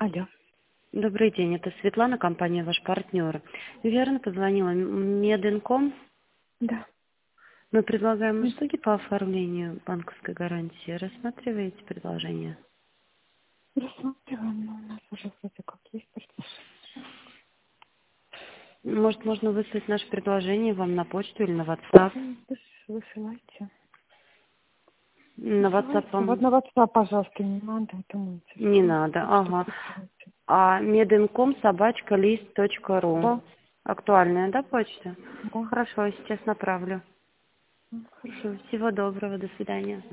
Алло. Добрый день, это Светлана, компания «Ваш партнер». Верно позвонила Мединком. Да. Мы предлагаем услуги по оформлению банковской гарантии. Рассматриваете предложение? Рассматриваем, но у нас уже вроде как есть предложение. Может, можно выслать наше предложение вам на почту или на WhatsApp? Высылайте. На WhatsApp Высылайте. Вот вам на WhatsApp, пожалуйста, не надо, это мой не телефон. надо. Почту Ага. присылайте. А medinkom@list.ru. Да, Актуальная, да, почта? да. Хорошо, сейчас направлю. Хорошо. Всего доброго, до свидания.